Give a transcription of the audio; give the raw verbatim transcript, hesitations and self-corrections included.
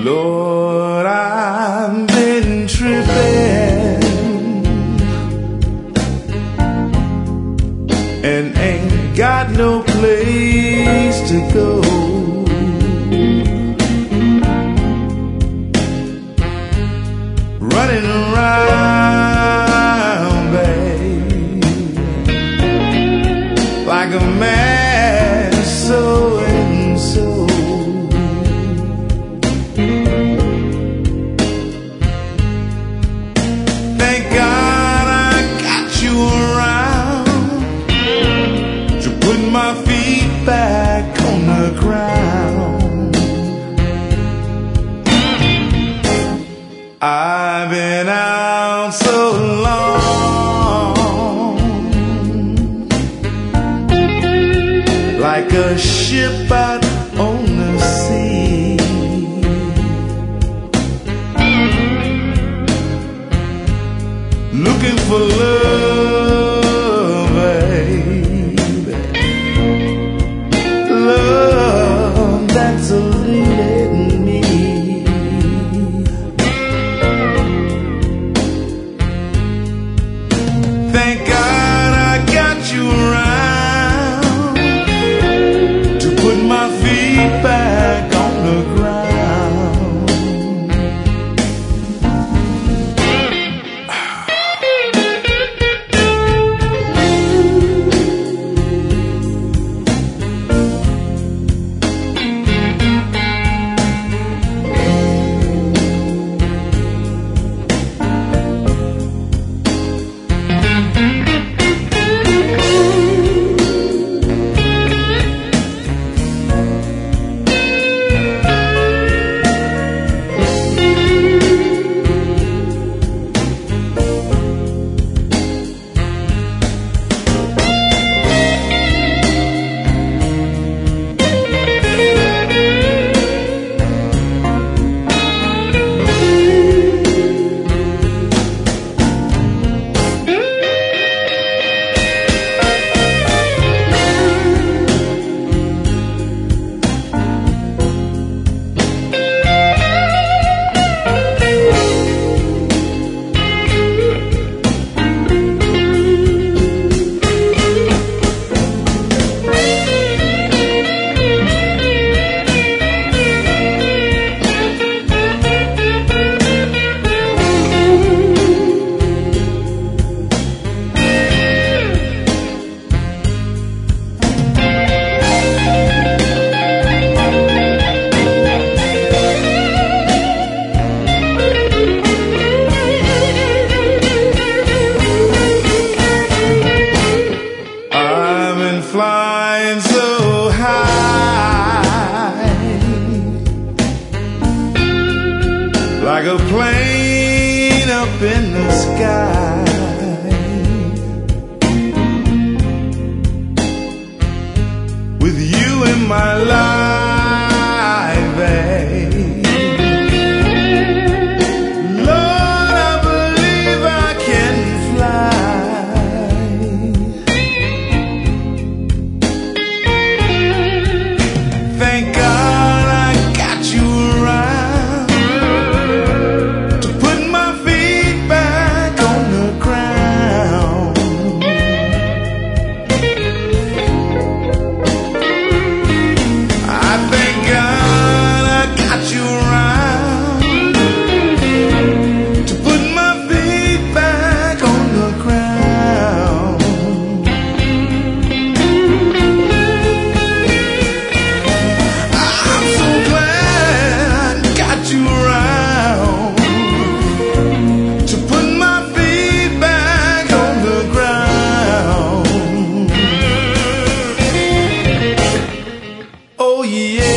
Lord, I've been tripping and ain't got no place to go. Running around, babe, like a man so and so. Thank God I got you around to put my feet back on the ground. I've been out so long, like a ship out on the sea. Looking for love, baby, love that's eluded me. Thank God I got you around to put my feet back on the ground. Flying so high, like a plane up in the sky. With you in my life, babe, Lord, I believe I can fly. Thank God I got you around to put my feet back on the ground. I thank God I got you around to put my feet back on the ground. You around to put my feet back on the ground. Oh yeah.